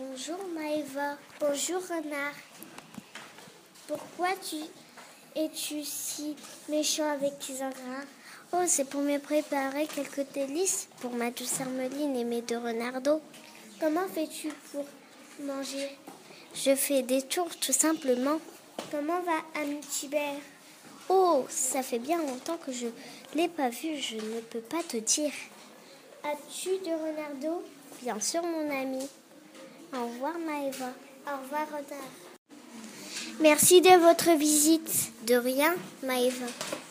Bonjour Maëva. Bonjour Renard. Pourquoi es-tu si méchant avec tes ingrats? Oh, c'est pour me préparer quelques délices pour ma douce Hermeline et mes deux renardeaux. Comment fais-tu pour manger? Je fais des tours tout simplement. Comment va ami Tibère? Oh, ça fait bien longtemps que je l'ai pas vu, je ne peux pas te dire. As-tu deux renardeaux? Bien sûr mon ami. Au revoir Maëva. Au revoir Renard. Merci de votre visite. De rien Maëva.